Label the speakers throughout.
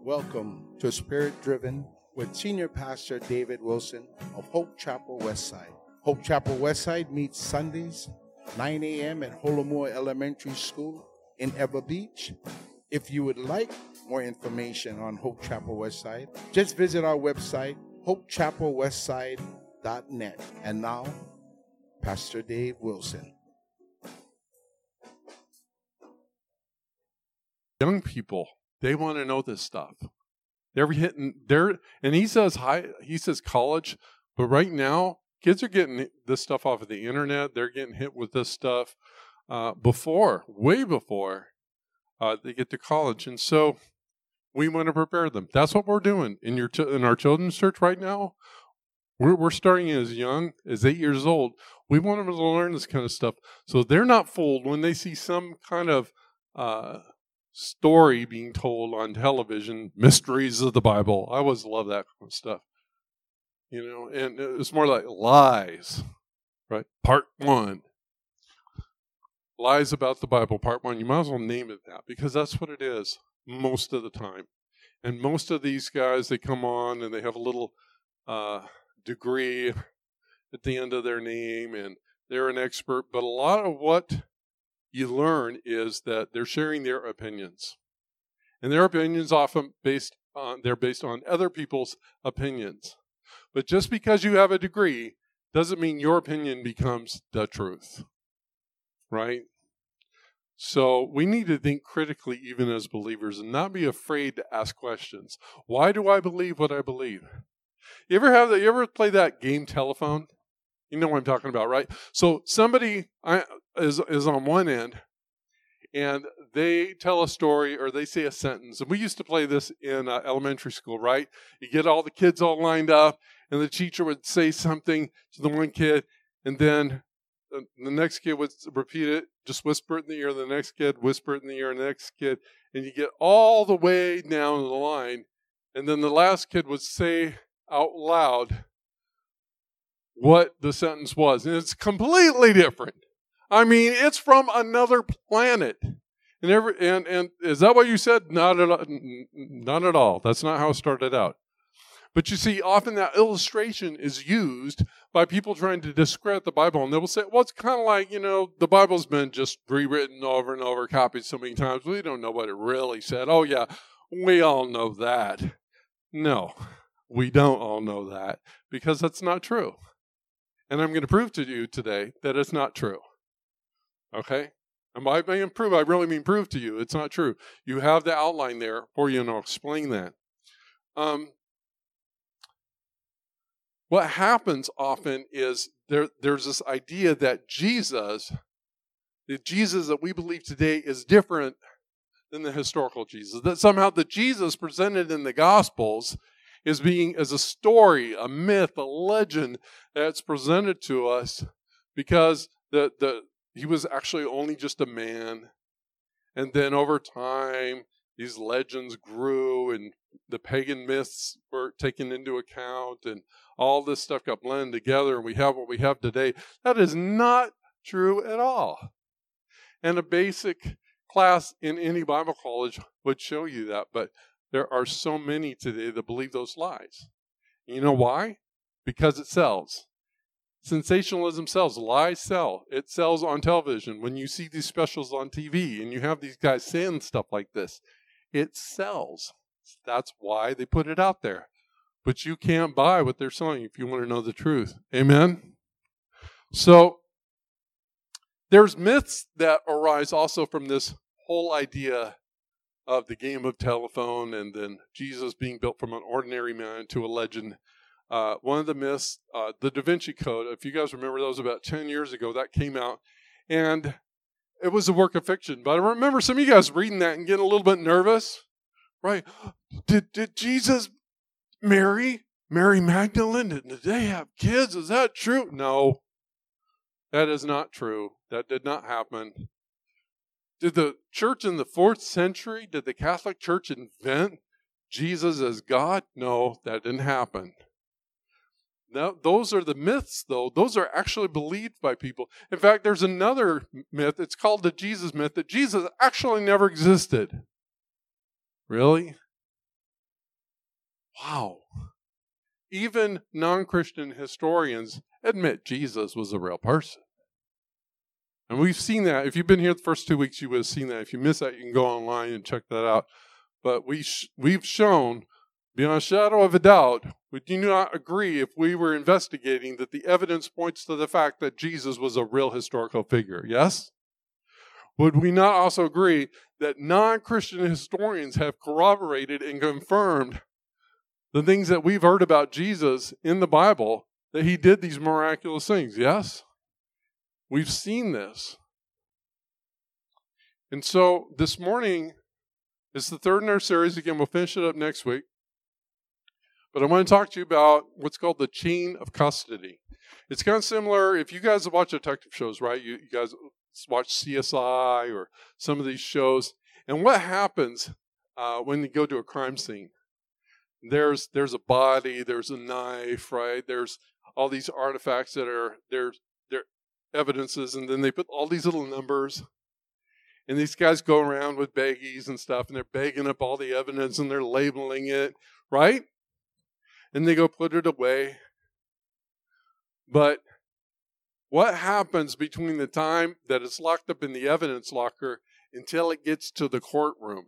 Speaker 1: Welcome to Spirit Driven with Senior Pastor David Wilson of Hope Chapel Westside. Hope Chapel Westside meets Sundays, 9 a.m. at Holomore Elementary School in Ever Beach. If you would like more information on Hope Chapel Westside, just visit our website, hopechapelwestside.net. And now, Pastor Dave Wilson.
Speaker 2: Young people, they want to know this stuff. They're hitting there, and he says college, but right now kids are getting this stuff off of the internet. They're getting hit with this stuff way before they get to college, and so we want to prepare them. That's what we're doing in our children's church right now. We're starting as young as 8 years old. We want them to learn this kind of stuff, so they're not fooled when they see some kind of story being told on television, mysteries of the Bible. I always love that kind of stuff. And it's more like lies, right? Part 1. Lies about the Bible, part 1. You might as well name it that, because that's what it is most of the time. And most of these guys, they come on and they have a little degree at the end of their name, and they're an expert. But a lot of what you learn is that they're sharing their opinions. And their opinions often based on other people's opinions. But just because you have a degree doesn't mean your opinion becomes the truth. Right? So we need to think critically even as believers and not be afraid to ask questions. Why do I believe what I believe? You ever play that game telephone? You know what I'm talking about, right? So somebody is on one end, and they tell a story or they say a sentence. And we used to play this in elementary school, right? You get all the kids all lined up, and the teacher would say something to the one kid, and then the next kid would repeat it, just whisper it in the ear of the next kid, whisper it in the ear of the next kid, and you get all the way down the line, and then the last kid would say out loud what the sentence was. And it's completely different. I mean, it's from another planet. And is that what you said? Not at all. That's not how it started out. But you see, often that illustration is used by people trying to discredit the Bible. And they will say, well, it's kind of like, the Bible's been just rewritten over and over, copied so many times. We don't know what it really said. Oh, yeah, we all know that. No, we don't all know that, because that's not true. And I'm going to prove to you today that it's not true. Okay? And by being prove, I really mean prove to you. It's not true. You have the outline there for you, and I'll explain that. What happens often is there's this idea that the Jesus that we believe today is different than the historical Jesus. That somehow the Jesus presented in the Gospels is being as a story, a myth, a legend that's presented to us because he was actually only just a man. And then over time, these legends grew and the pagan myths were taken into account and all this stuff got blended together and we have what we have today. That is not true at all. And a basic class in any Bible college would show you that, but there are so many today that believe those lies. You know why? Because it sells. Sensationalism sells. Lies sell. It sells on television. When you see these specials on TV and you have these guys saying stuff like this, it sells. That's why they put it out there. But you can't buy what they're selling if you want to know the truth. Amen? So there's myths that arise also from this whole idea of the game of telephone and then Jesus being built from an ordinary man to a legend. One of the myths, the Da Vinci Code, if you guys remember, that was about 10 years ago, that came out. And it was a work of fiction. But I remember some of you guys reading that and getting a little bit nervous. Right? Did Jesus marry Mary Magdalene? Did they have kids? Is that true? No, that is not true. That did not happen. Did the church in the 4th century, did the Catholic Church invent Jesus as God? No, that didn't happen. Now, those are the myths, though. Those are actually believed by people. In fact, there's another myth. It's called the Jesus myth, that Jesus actually never existed. Really? Wow. Even non-Christian historians admit Jesus was a real person. And we've seen that. If you've been here the first 2 weeks, you would have seen that. If you missed that, you can go online and check that out. But we've shown, beyond a shadow of a doubt, we do not agree if we were investigating that the evidence points to the fact that Jesus was a real historical figure. Yes? Would we not also agree that non-Christian historians have corroborated and confirmed the things that we've heard about Jesus in the Bible, that he did these miraculous things? Yes? We've seen this. And so this morning is the third in our series. Again, we'll finish it up next week. But I want to talk to you about what's called the chain of custody. It's kind of similar, if you guys watch detective shows, right? You guys watch CSI or some of these shows. And what happens when you go to a crime scene? There's a body, there's a knife, right? There's all these artifacts that are they're evidences, and then they put all these little numbers. And these guys go around with baggies and stuff, and they're bagging up all the evidence, and they're labeling it, right? And they go put it away. But what happens between the time that it's locked up in the evidence locker until it gets to the courtroom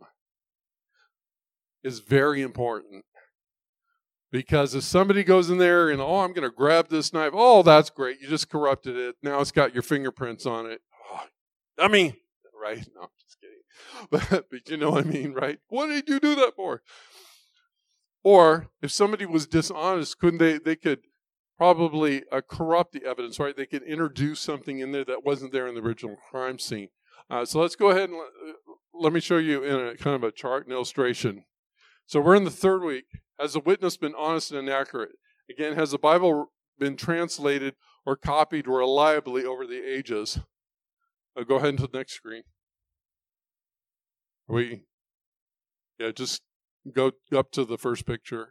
Speaker 2: is very important. Because if somebody goes in there and, oh, I'm going to grab this knife. Oh, that's great. You just corrupted it. Now it's got your fingerprints on it. Oh, dummy. Right? No, I'm just kidding. But you know what I mean, right? What did you do that for? Or if somebody was dishonest, couldn't they could probably corrupt the evidence, right? They could introduce something in there that wasn't there in the original crime scene. So let's go ahead and let me show you in a kind of a chart and illustration. So we're in the third week. Has the witness been honest and accurate? Again, has the Bible been translated or copied reliably over the ages? Go ahead into the next screen. Just go up to the first picture.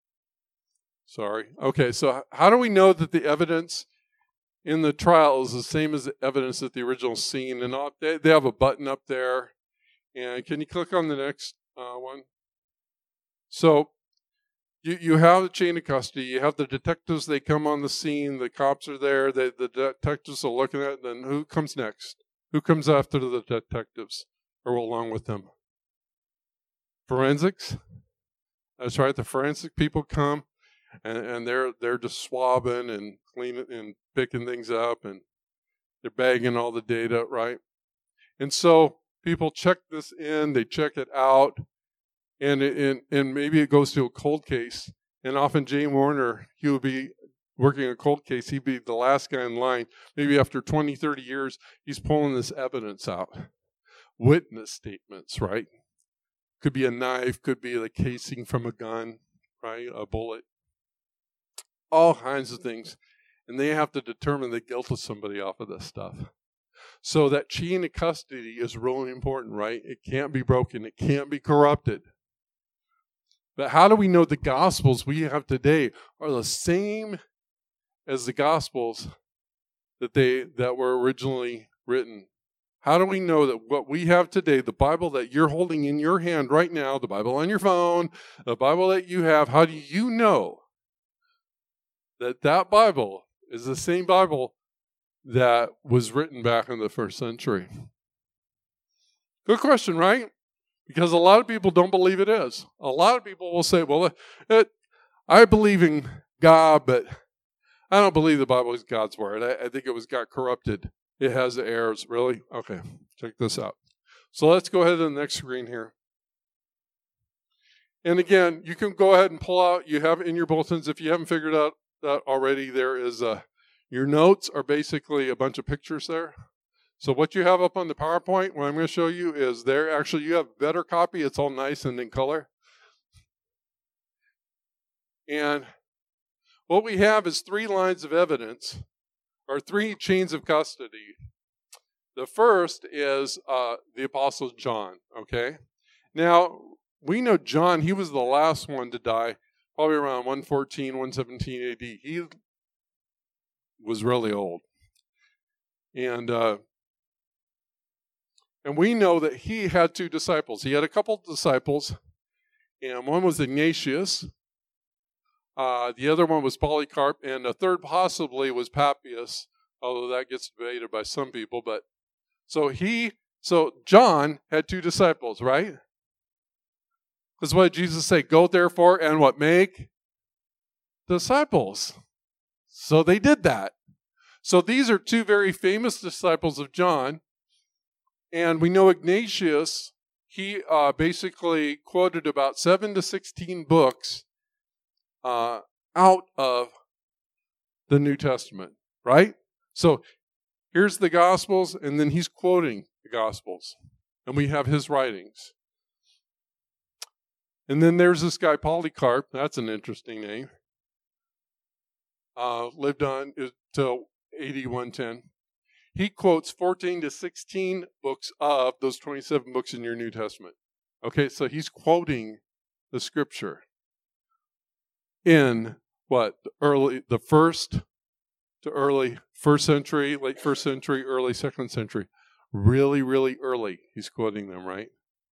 Speaker 2: Sorry. Okay, so how do we know that the evidence in the trial is the same as the evidence at the original scene? And they have a button up there. And can you click on the next one? So you have the chain of custody. You have the detectives. They come on the scene. The cops are there. The detectives are looking at it. Then who comes next? Who comes after the detectives or along with them? Forensics. That's right. The forensic people come, and they're just swabbing and cleaning and picking things up, and they're bagging all the data, right? And so people check this in. They check it out. And maybe it goes to a cold case. And often Jay Warner, he would be working a cold case. He'd be the last guy in line. Maybe after 20, 30 years, he's pulling this evidence out. Witness statements, right? Could be a knife, could be the casing from a gun, right? A bullet. All kinds of things. And they have to determine the guilt of somebody off of this stuff. So that chain of custody is really important, right? It can't be broken. It can't be corrupted. But how do we know the Gospels we have today are the same as the Gospels that were originally written? How do we know that what we have today, the Bible that you're holding in your hand right now, the Bible on your phone, the Bible that you have, how do you know that that Bible is the same Bible that was written back in the first century? Good question, right? Because a lot of people don't believe it is. A lot of people will say, well, I believe in God, but I don't believe the Bible is God's word. I think it got corrupted. It has errors. Really? Okay, check this out. So let's go ahead to the next screen here. And again, you can go ahead and pull out, you have in your bulletins, if you haven't figured out that already, there is your notes are basically a bunch of pictures there. So what you have up on the PowerPoint, what I'm going to show you is there. Actually, you have a better copy. It's all nice and in color. And what we have is 3 lines of evidence, or 3 chains of custody. The first is the Apostle John, okay? Now, we know John, he was the last one to die, probably around 114, 117 AD. He was really old. And we know that he had 2 disciples. He had a couple of disciples, and one was Ignatius, The other one was Polycarp, and the third possibly was Papias, although that gets debated by some people. But so John had two disciples, right? Because what did Jesus say? Go therefore and what? Make disciples. So they did that. So these are two very famous disciples of John. And we know Ignatius, he basically quoted about 7 to 16 books out of the New Testament, right? So here's the Gospels, and then he's quoting the Gospels. And we have his writings. And then there's this guy, Polycarp. That's an interesting name. Lived on till AD 110. He quotes 14 to 16 books of those 27 books in your New Testament. Okay, so he's quoting the scripture in what? The first to early first century, late first century, early second century. Really, really early, he's quoting them, right?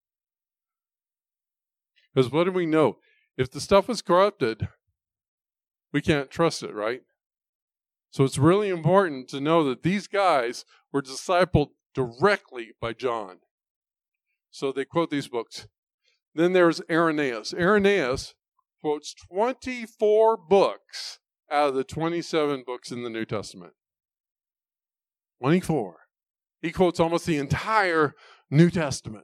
Speaker 2: Because what do we know? If the stuff was corrupted, we can't trust it, right? So it's really important to know that these guys were discipled directly by John. So they quote these books. Then there's Irenaeus. Irenaeus quotes 24 books out of the 27 books in the New Testament. 24. He quotes almost the entire New Testament.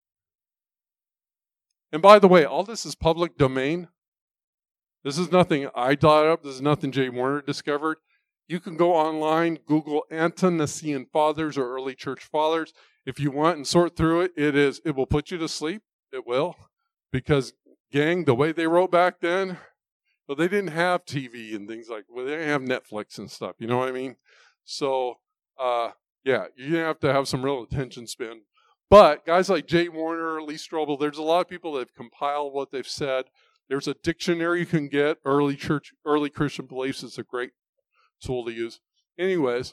Speaker 2: And by the way, all this is public domain. This is nothing I thought up. This is nothing Jay Warner discovered. You can go online, Google Ante-Nicene Fathers or Early Church Fathers. If you want and sort through it, it will put you to sleep. It will. Because, gang, the way they wrote back then, well, they didn't have TV and things like, well, they didn't have Netflix and stuff. You know what I mean? So, yeah, you have to have some real attention span. But guys like Jay Warner, Lee Strobel, there's a lot of people that have compiled what they've said. There's a dictionary you can get. Early Christian Beliefs is a great tool to use. Anyways,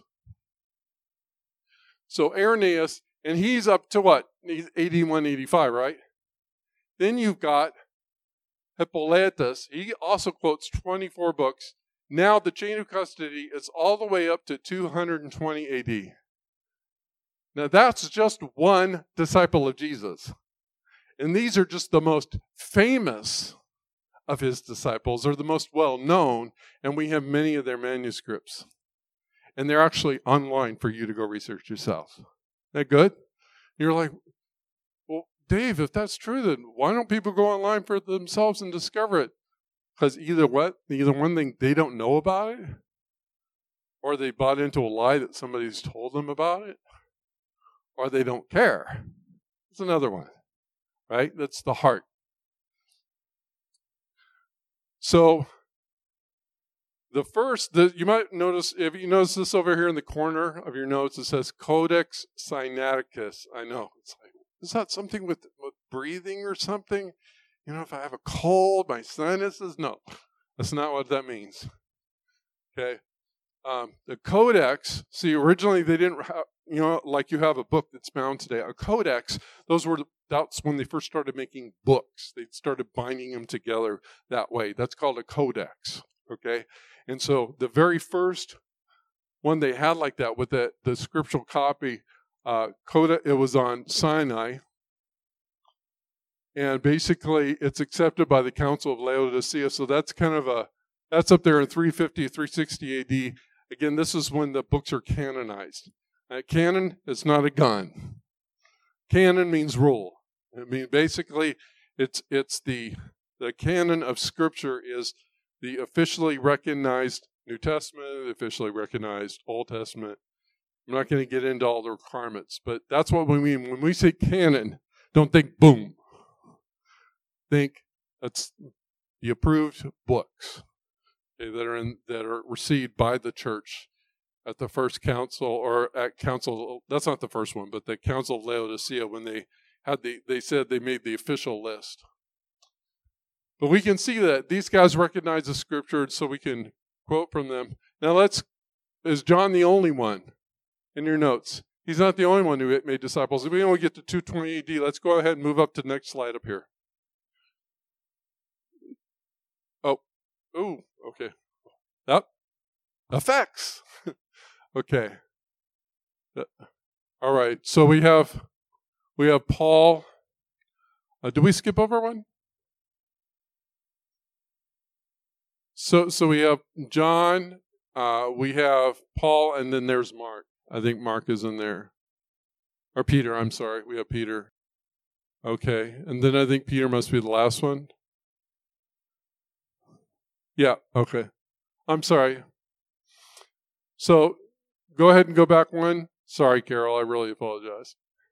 Speaker 2: so Irenaeus, and he's up to what? He's 81, 85, right? Then you've got Hippolytus. He also quotes 24 books. Now the chain of custody is all the way up to 220 AD. Now that's just one disciple of Jesus. And these are just the most famous of his disciples, or the most well-known, and we have many of their manuscripts. And they're actually online for you to go research yourself. Isn't that good? You're like, well, Dave, if that's true, then why don't people go online for themselves and discover it? Because either one thing, they don't know about it, or they bought into a lie that somebody's told them about it, or they don't care. That's another one, right? That's the heart. So, you might notice, if you notice this over here in the corner of your notes, it says Codex Sinaiticus. I know. It's like, is that something with breathing or something? You know, if I have a cold, my sinuses? No, that's not what that means. Okay. The Codex, see, originally they didn't have, you know, like you have a book that's bound today. A Codex, that's when they first started making books. They started binding them together that way. That's called a Codex, okay? And so the very first one they had like that with the scriptural copy, it was on Sinai. And basically, it's accepted by the Council of Laodicea. So that's that's up there in 350, 360 AD. Again, this is when the books are canonized. Canon is not a gun. Canon means rule. I mean, basically, it's the canon of Scripture is the officially recognized New Testament, the officially recognized Old Testament. I'm not going to get into all the requirements, but that's what we mean. When we say canon, don't think boom. Think that's the approved books, okay, that are received by the church at the first council, or at council. That's not the first one, but the Council of Laodicea, when they said they made the official list. But we can see that these guys recognize the scripture, so we can quote from them. Now is John the only one in your notes? He's not the only one who made disciples. If we only get to 220 AD, let's go ahead and move up to the next slide up here. Ooh, okay. Yep. Effects. Okay. All right. So we have Paul. Did we skip over one? So we have John, we have Paul, and then there's Mark. I think Mark is in there. Or Peter, I'm sorry. We have Peter. Okay. And then I think Peter must be the last one. Yeah, okay. I'm sorry. So go ahead and go back one. Sorry, Carol, I really apologize.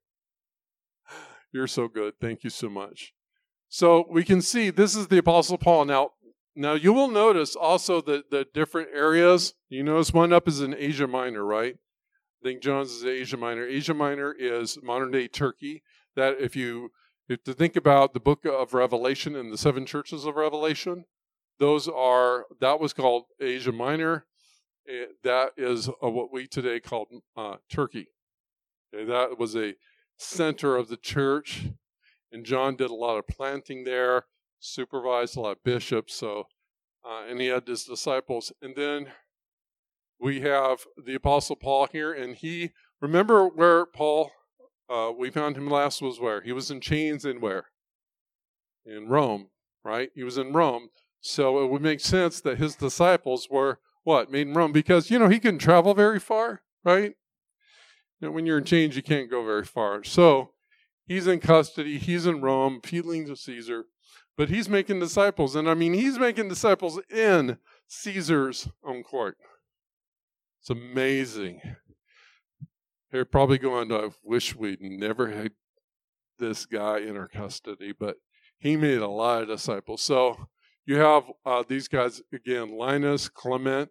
Speaker 2: You're so good. Thank you so much. So we can see this is the Apostle Paul. Now you will notice also the different areas. You notice one up is in Asia Minor, right? I think John's is Asia Minor. Asia Minor is modern-day Turkey. That if you think about the book of Revelation and the 7 churches of Revelation, that was called Asia Minor. That is what we today call Turkey. Okay, that was a center of the church, and John did a lot of planting there, supervised a lot of bishops. And he had his disciples. And then we have the Apostle Paul here, and remember where Paul, we found him last was where? He was in chains in where? In Rome, right? He was in Rome. So it would make sense that his disciples were, what, made in Rome? Because, he couldn't travel very far, right? When you're in chains, you can't go very far. So he's in custody. He's in Rome, appealing to Caesar. But he's making disciples. And he's making disciples in Caesar's own court. It's amazing. They're probably going, I wish we'd never had this guy in our custody. But he made a lot of disciples. So you have these guys, again, Linus, Clement.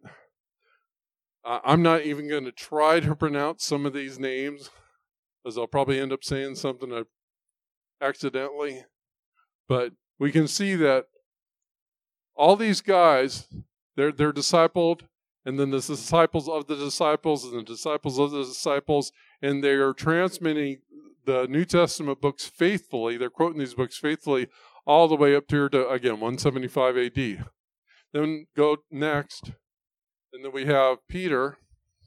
Speaker 2: I'm not even going to try to pronounce some of these names, as I'll probably end up saying something accidentally. But we can see that all these guys, they're discipled, and then the disciples of the disciples, and the disciples of the disciples, and they are transmitting the New Testament books faithfully. They're quoting these books faithfully all the way up to 175 AD. Then go next, and then we have Peter.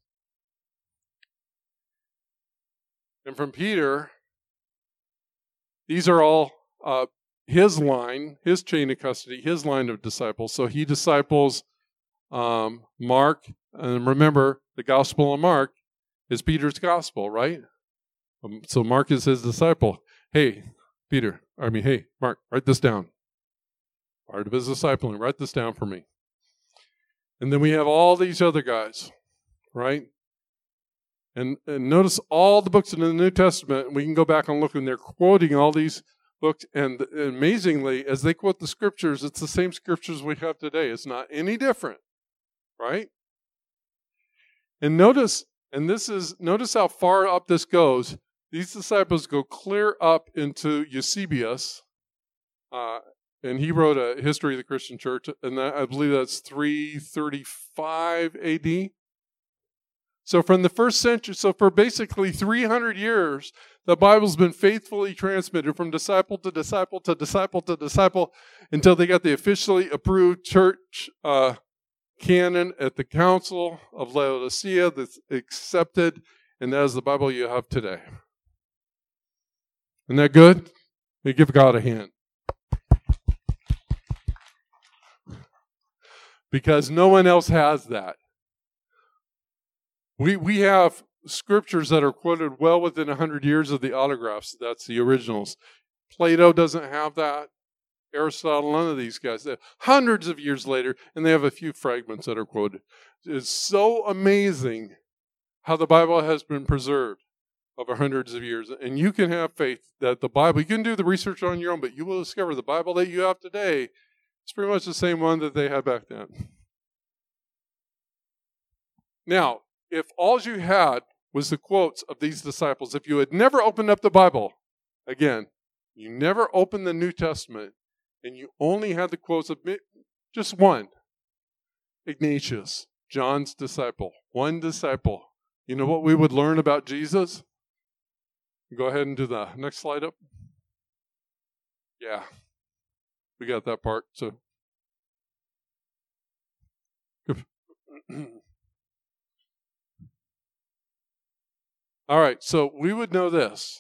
Speaker 2: And from Peter, these are all his line, his chain of custody, his line of disciples. So he disciples Mark. And remember, the Gospel of Mark is Peter's gospel, right? So Mark is his disciple. Hey, Mark, write this down. Part of his discipling, write this down for me. And then we have all these other guys, right? And notice all the books in the New Testament, we can go back and look, and they're quoting all these books, and amazingly, as they quote the scriptures, it's the same scriptures we have today. It's not any different, right? And notice how far up this goes. These disciples go clear up into Eusebius, and he wrote a history of the Christian church, and I believe that's 335 AD. So from the first century, so for basically 300 years, the Bible's been faithfully transmitted from disciple to disciple to disciple to disciple until they got the officially approved church canon at the Council of Laodicea that's accepted, and that is the Bible you have today. Isn't that good? We give God a hand. Because no one else has that. We have scriptures that are quoted well within 100 years of the autographs. That's the originals. Plato doesn't have that. Aristotle, none of these guys. Hundreds of years later, and they have a few fragments that are quoted. It's so amazing how the Bible has been preserved over hundreds of years. And you can have faith that the Bible, you can do the research on your own, but you will discover the Bible that you have today is pretty much the same one that they had back then. Now, if all you had was the quotes of these disciples, if you had never opened up the Bible, again, you never opened the New Testament, and you only had the quotes of just one, Ignatius, John's disciple, one disciple. You know what we would learn about Jesus? Go ahead and do the next slide up. Yeah, we got that part. So All right, so we would know this.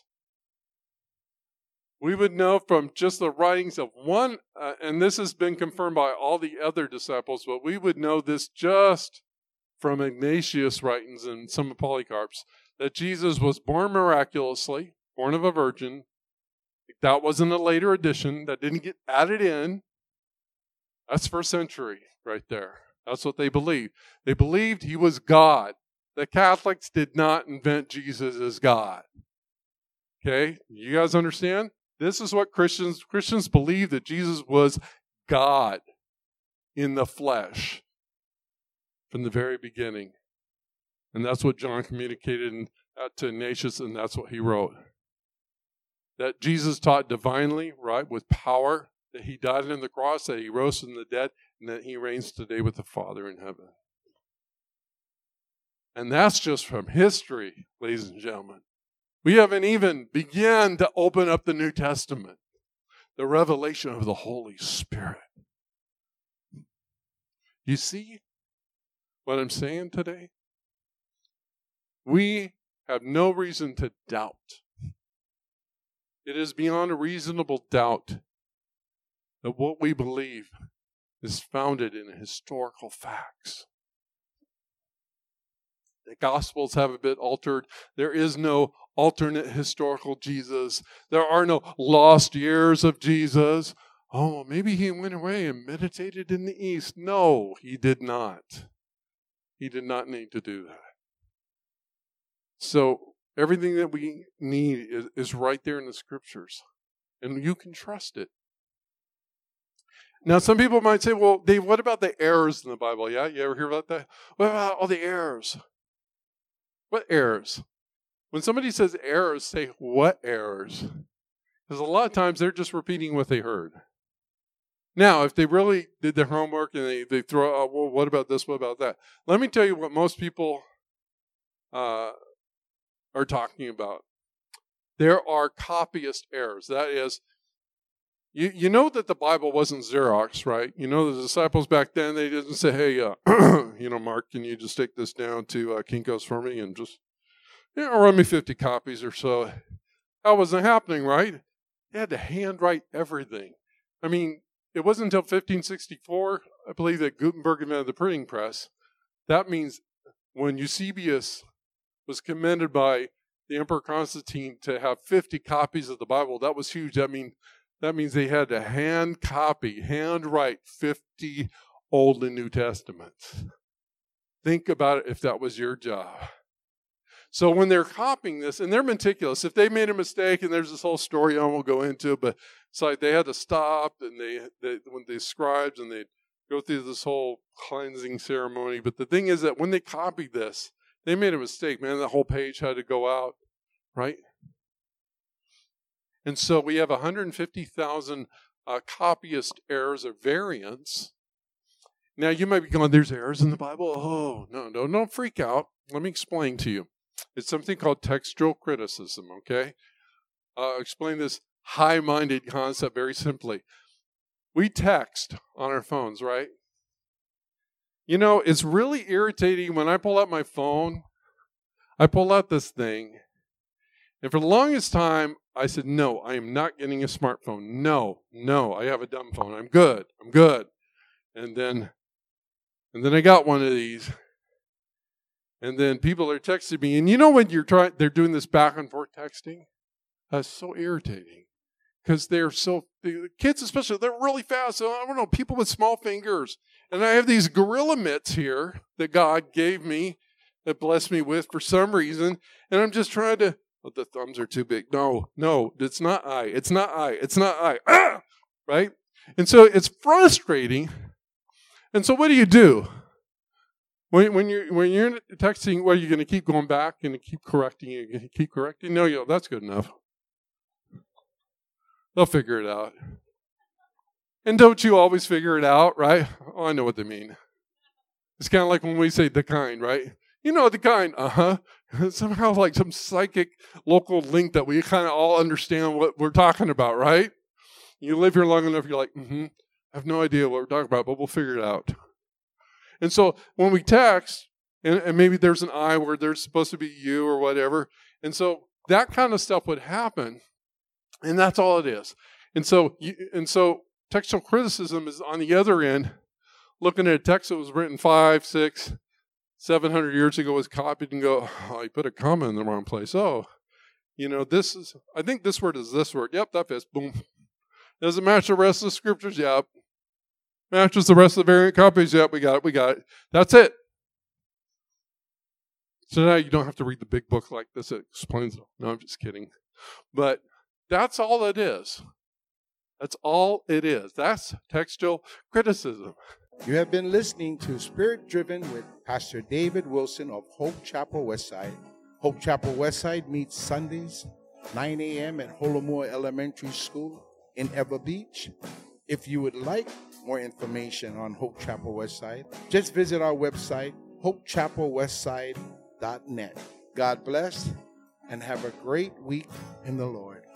Speaker 2: We would know from just the writings of one, and this has been confirmed by all the other disciples, but we would know this just from Ignatius' writings and some of Polycarp's, that Jesus was born miraculously, born of a virgin. That wasn't a later addition. That didn't get added in. That's first century right there. That's what they believed. They believed he was God. The Catholics did not invent Jesus as God. Okay? You guys understand? This is what Christians believe, that Jesus was God in the flesh from the very beginning. And that's what John communicated to Ignatius, and that's what he wrote. That Jesus taught divinely, right, with power, that he died on the cross, that he rose from the dead, and that he reigns today with the Father in heaven. And that's just from history, ladies and gentlemen. We haven't even begun to open up the New Testament, the revelation of the Holy Spirit. You see what I'm saying today? We have no reason to doubt. It is beyond a reasonable doubt that what we believe is founded in historical facts. The Gospels have a bit altered. There is no alternate historical Jesus. There are no lost years of Jesus. Oh, maybe he went away and meditated in the East. No, he did not. He did not need to do that. So everything that we need is right there in the Scriptures. And you can trust it. Now, some people might say, well, Dave, what about the errors in the Bible? Yeah, you ever hear about that? What about all the errors? What errors? When somebody says errors, say, what errors? Because a lot of times they're just repeating what they heard. Now, if they really did their homework and they throw out, well, what about this, what about that? Let me tell you what most people are talking about. There are copyist errors. That is, you know that the Bible wasn't Xerox, right? You know the disciples back then, they didn't say, hey, Mark, can you just take this down to Kinko's for me and just, run me 50 copies or so. That wasn't happening, right? They had to handwrite everything. I mean, it wasn't until 1564, I believe, that Gutenberg invented the printing press. That means when Eusebius was commended by the Emperor Constantine to have 50 copies of the Bible, that was huge. That means they had to handwrite 50 Old and New Testaments. Think about it if that was your job. So when they're copying this, and they're meticulous, if they made a mistake, and there's this whole story I won't go into, but it's like they had to stop, and when they scribes, and they go through this whole cleansing ceremony. But the thing is that when they copied this, they made a mistake, man. The whole page had to go out, right? And so we have 150,000 copyist errors or variants. Now you might be going, there's errors in the Bible? Oh, no, don't freak out. Let me explain to you. It's something called textual criticism, okay? Explain this high-minded concept very simply. We text on our phones, right? You know, it's really irritating when I pull out my phone, I pull out this thing, and for the longest time, I said, no, I am not getting a smartphone. No, I have a dumb phone. I'm good. And then I got one of these. And then people are texting me. And you know when they're doing this back and forth texting? That's so irritating. Because the kids especially, they're really fast. So I don't know, people with small fingers. And I have these gorilla mitts here that God gave me, that blessed me with for some reason. And I'm just trying to, the thumbs are too big. No, it's not I. Ah! Right? And so it's frustrating. And so what do? When you're texting, what are you going to keep going back and keep correcting? No, that's good enough. They'll figure it out. And don't you always figure it out, right? Oh, I know what they mean. It's kind of like when we say the kind, right? You know the kind, somehow like some psychic local link that we kind of all understand what we're talking about, right? You live here long enough, you're like, I have no idea what we're talking about, but we'll figure it out. And so when we text, and maybe there's an I where there's supposed to be you or whatever, and so that kind of stuff would happen, and that's all it is. And so textual criticism is on the other end, looking at a text that was written 500, 600, 700 years ago, was copied and go, oh, you put a comma in the wrong place. Oh, I think this word is this word. Yep, that fits. Boom. Does it match the rest of the scriptures? Yep. Matches the rest of the variant copies? Yep, we got it. That's it. So now you don't have to read the big book like this. It explains it all. No, I'm just kidding. But that's all it is. That's all it is. That's textual criticism.
Speaker 1: You have been listening to Spirit Driven with Pastor David Wilson of Hope Chapel Westside. Hope Chapel Westside meets Sundays, 9 a.m. at Holomoor Elementary School in Ever Beach. If you would like more information on Hope Chapel Westside, just visit our website, hopechapelwestside.net. God bless and have a great week in the Lord.